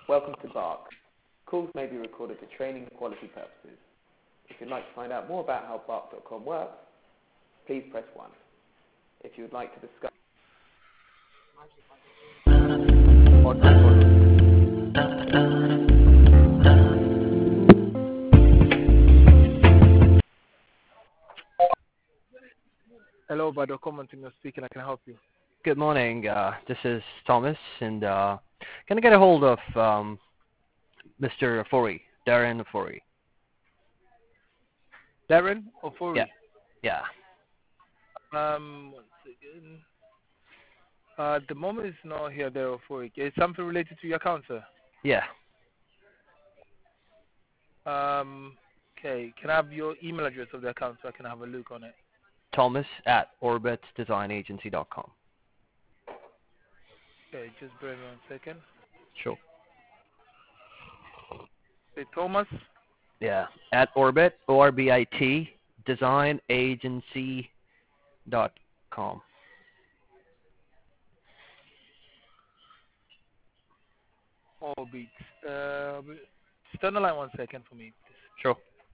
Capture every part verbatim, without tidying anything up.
Welcome to Bark. Calls may be recorded for training and quality purposes. If you'd like to find out more about how bark dot com works, please press one. If you would like to discuss... Hello, by the comment you're speaking, I can help you. Good morning. Uh, this is Thomas, and uh, can I get a hold of um, Mister Ofori, Darren Ofori? Darren Ofori? Yeah. Yeah. Um, one second. Uh, at the moment it's not here, there, Ofori. Is something related to your account, sir? Yeah. Um, okay, can I have your email address of the account so I can have a look on it? Thomas at orbit design agency dot com. Okay, just bear with me one second. Sure. Say Thomas? Yeah. At Orbit, O R B I T, design agency dot com. Orbit. Uh, just on the line one second for me, please. Sure.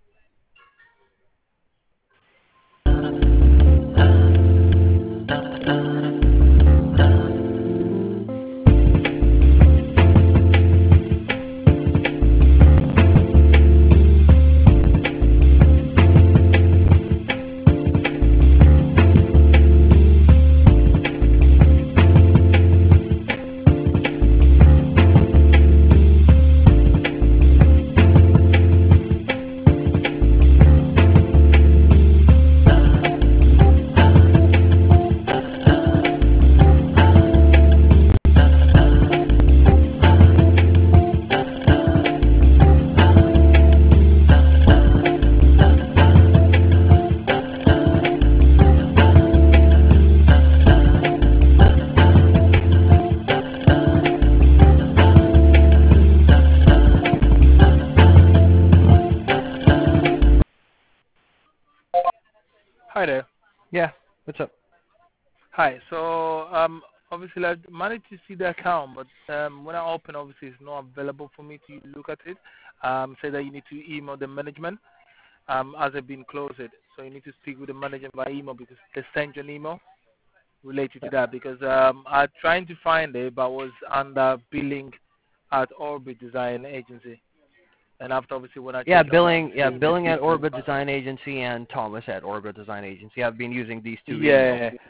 Hi there. Yeah. What's up? Hi. So, um, obviously, I managed to see the account, but um, when I open, obviously, it's not available for me to look at it. Um, say that you need to email the management um, as they've been closed. So you need to speak with the management by email because they sent you an email related to that. Because um, I'm trying to find it, but was under billing at Orbit Design Agency. And after, obviously, when I Yeah, checked billing. on Yeah, the billing at system, Orbit Design Agency and Thomas at Orbit Design Agency. I've been using these two. Yeah. Emails.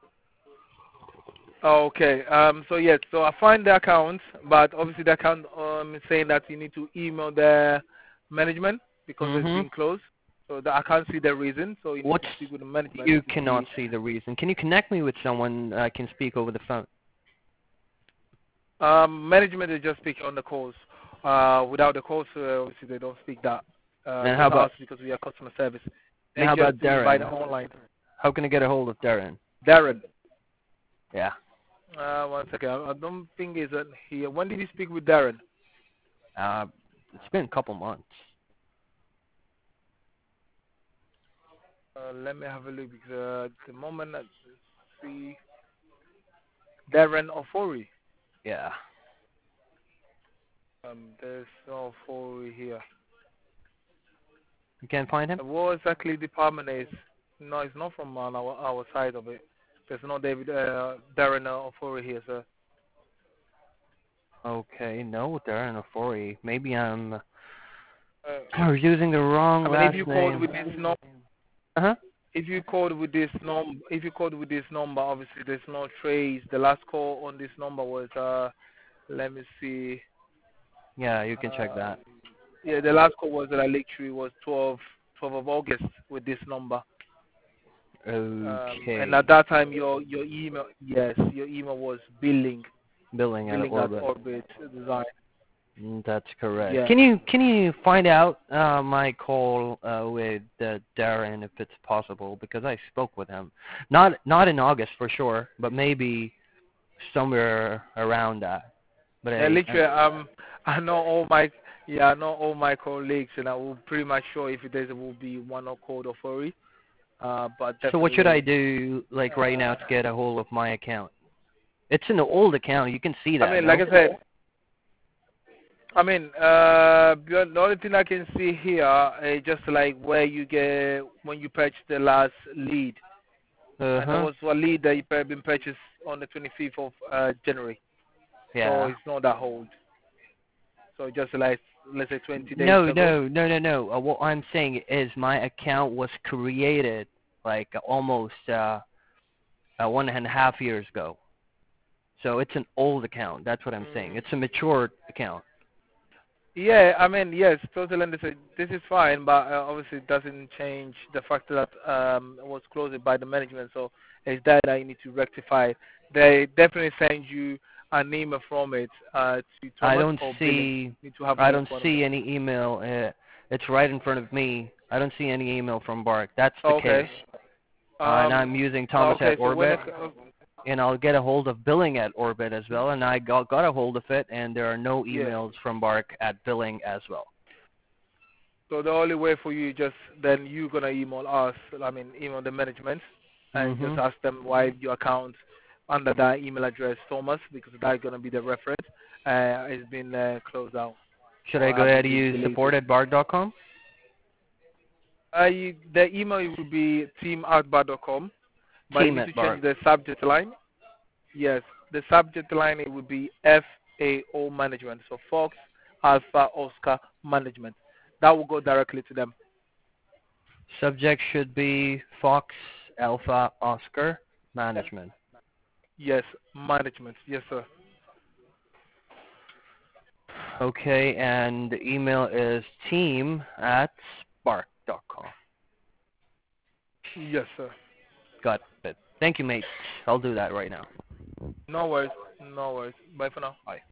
Okay. Um. So yes. So I find the account, but obviously the account um is saying that you need to email the management because Mm-hmm. it's been closed. So the, I can't see the reason. So you need What's to speak with the management. you to cannot see. see the reason? Can you connect me with someone I can speak over the phone? Um. Management is just speak on the calls. Uh. Without the calls, uh, obviously they don't speak that. Uh. And Just how about us because we are customer service. They and how just about do it by the Darren? online. How can I get a hold of Darren? Darren. Yeah. Uh. One second. I, I don't think he's uh, here. When did you speak with Darren? Uh, it's been a couple months. Uh, let me have a look because uh, at the moment I see Darren Ofori. Yeah. Um, there's no Ofori here. You can't find him? Uh, what exactly department is? No, it's not from on our our side of it. There's no David uh, Darren Ofori here, sir. Okay, no Darren Ofori. Maybe I'm Uh, I was using the wrong I mean, last if you name. called with this number, Uh huh. if you called with this number, if you called with this number, obviously there's no trace. The last call on this number was uh, let me see. Yeah, you can check Uh, that. Yeah, the last call was that I literally was twelve, twelve of August with this number. Okay. Um, and at that time, your your email, yes, your email was billing, Billing at billing at Orbit. Orbit Design. Mm, That's correct. Yeah. Can you can you find out uh, my call uh, with uh, Darren if it's possible, because I spoke with him, not not in August for sure, but maybe somewhere around that. But Yeah, I, literally, I um, I know all my yeah, I know all my colleagues, and I will pretty much sure if there will be one or code of worry. Uh, but so what should I definitely, do like right now uh, to get a hold of my account? It's an old account. You can see that. I mean, no? like I said, I mean, uh, the the only thing I can see here is just like where you get when you purchase the last lead, Uh and there huh. was a lead that you pur- been purchased on the twenty-fifth of uh, January, so Yeah. it's not that old. So just like let's say twenty days No, ago. no, no, no, no. Uh, what I'm saying is my account was created like almost uh, uh one and a half years ago. So it's an old account. That's what I'm saying. Mm. It's a matured account. Yeah, I mean, yes, totally understand. This is fine, but uh, obviously it doesn't change the fact that um, it was closed by the management. So it's that that you need to rectify. They definitely send you an email from it uh, to I Thomas don't or billing. see You need to have I one in don't front of see them. any email. Uh, it's right in front of me. I don't see any email from Bark. That's the case. Okay. Uh, and Um. I'm using Thomas Okay. at So when Orbit, it, uh, and I'll get a hold of billing at Orbit as well. And I got got a hold of it, and there are no yeah. emails from Bark at billing as well. So the only way for you just then you're gonna email us. I mean, email the management and just Mhm. ask them why your account under that email address Thomas because that's gonna be the reference. Uh, it's been uh, closed down Should I or go have ahead and been use support deleted. at bark dot com? Uh, you, the email will be team at bar dot com, but you Team need to at Bark. change the subject line. Yes, the subject line it will be F A O management. So Fox Alpha Oscar management. That will go directly to them. Subject should be Fox Alpha Oscar Management. Yes, management. Yes, sir. Okay, and the email is team at spark dot com. Yes, sir. Got it. Thank you, mate. I'll do that right now. No worries. No worries. Bye for now. Bye.